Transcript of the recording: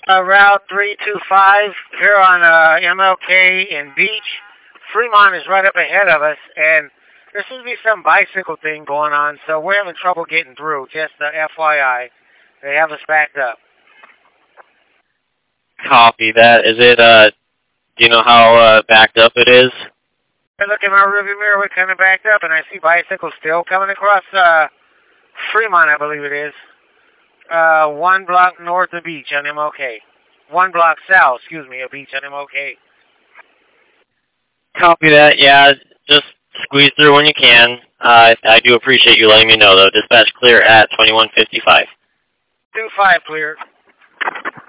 Route 325 here on MLK and Beach. Fremont is right up ahead of us, and there seems to be some bicycle thing going on, so we're having trouble getting through. Just FYI, they have us backed up. Copy that. Is it, do you know how backed up it is? I look in my rearview mirror, we're kind of backed up, and I see bicycles still coming across Fremont, I believe it is. 1 block north of Beach on MLK. 1 block south, of Beach on MLK. Copy that. Yeah, just squeeze through when you can. I do appreciate you letting me know, though. Dispatch clear at 2155. 25 clear.